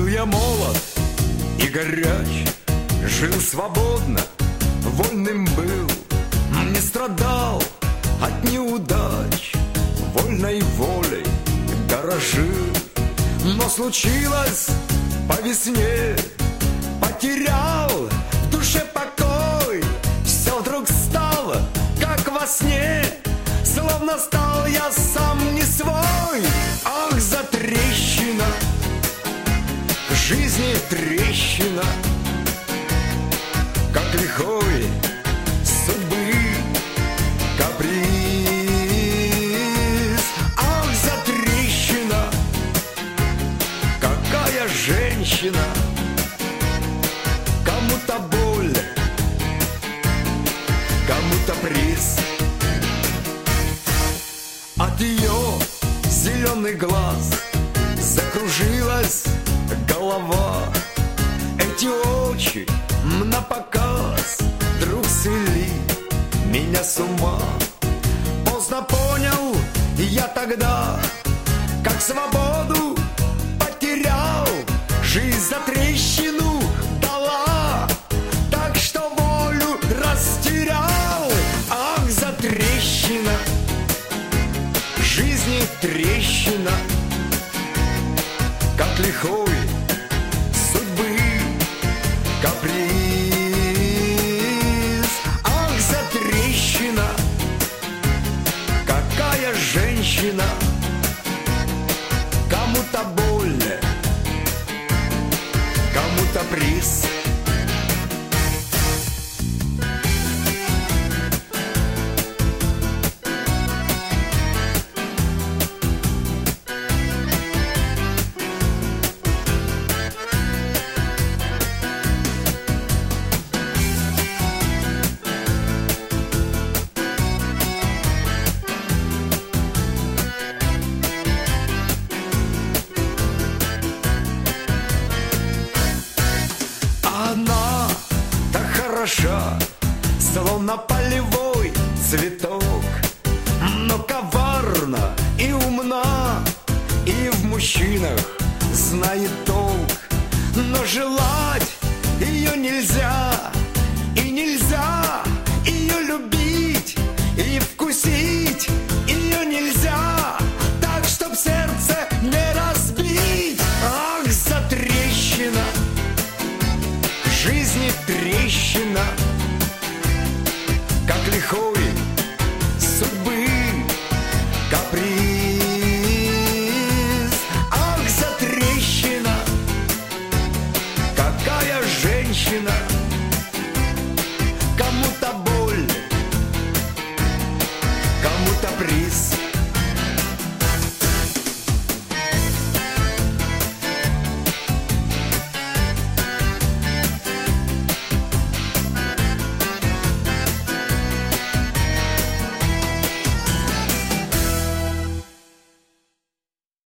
я молод и горяч, жил свободно, вольным был, не страдал от неудач, вольной волей дорожил. Но случилось по весне, потерял в душе покой, все вдруг стало, как во сне, словно стал я сам не свой. Ах, затрещина, в жизни трещина, как лихой судьбы каприз. Ах, затрещина, какая женщина, кому-то боль, кому-то приз. От ее зеленый глаз закружилась голова, эти очи напоказ вдруг свели меня с ума. Поздно понял я тогда, как свободу потерял, жизнь за трещину дала, так что волю растерял. Ах, затрещина, в жизни трещина, как лихой судьбы каприз. Ах, затрещина, какая женщина, кому-то больно, кому-то приз. Она так хороша, словно полевой цветок, но коварна и умна, и в мужчинах знает толк. Но желать ее нельзя, и нельзя ее любить, и вкусить ее нельзя, так чтоб сердце не разбить. Ах, затрещина, в жизни трещина, как лихой судьбы